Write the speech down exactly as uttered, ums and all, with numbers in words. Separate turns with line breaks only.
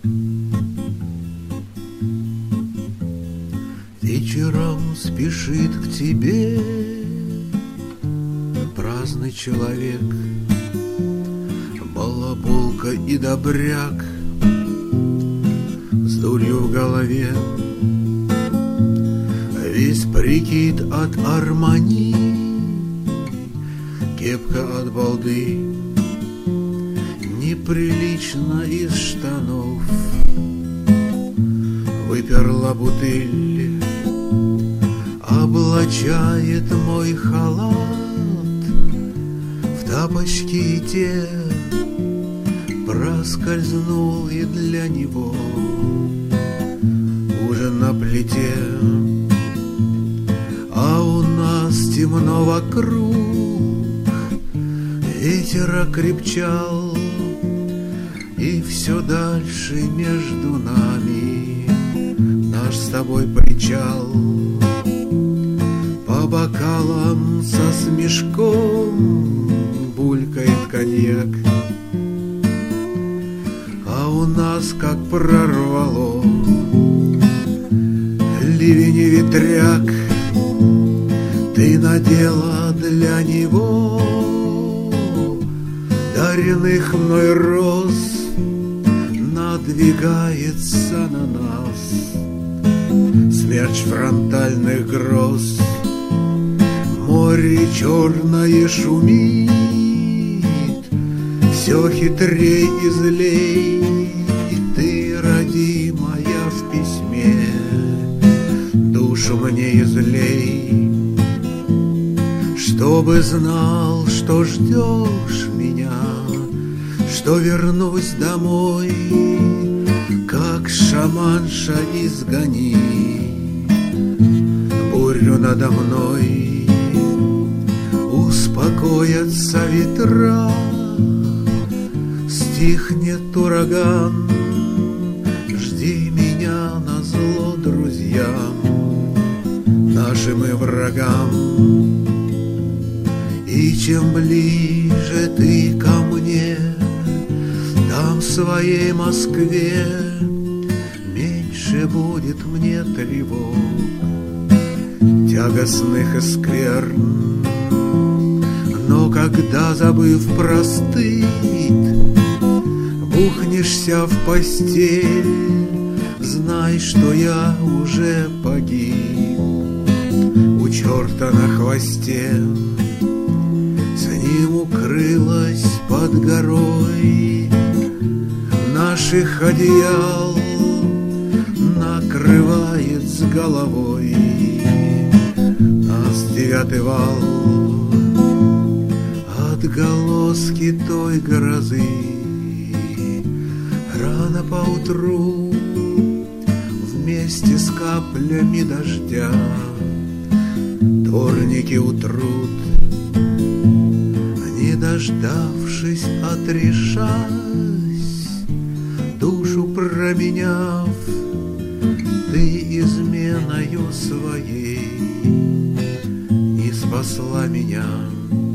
Вечером спешит к тебе праздный человек, балаболка и добряк с дурью в голове. Весь прикид от Армани, кепка от балды, неприлично из штанов выперла бутыль. Облачает мой халат в тапочки, и те проскользнул и для него ужин на плите. А у нас темно вокруг, ветер окрепчал, и все дальше между нами наш с тобой причал. По бокалам со смешком булькает коньяк, а у нас как прорвало ливень и ветряк. Ты надела для него даренных мной роз, надвигается на нас смерч фронтальных гроз. Море черное шумит, все хитрей и злей, и ты, родимая, в письме душу мне излей. Чтобы знал, что ждешь меня, что вернусь домой, как шаманша изгони бурю надо мной. Успокоятся ветра, стихнет ураган, жди меня назло друзьям, нашим и врагам. И чем ближе ты ко мне, там в своей Москве меньше будет мне тревог, тягостных и скверн. Но когда, забыв простыть, бухнешься в постель, знай, что я уже погиб у черта на хвосте. С ним укрылась под горой наших одеял, накрывает с головой нас девятый вал. Отголоски той грозы рано поутру вместе с каплями дождя дворники утрут. Не дождавшись, отрешась, душу променяв, ты изменою своей не спасла меня.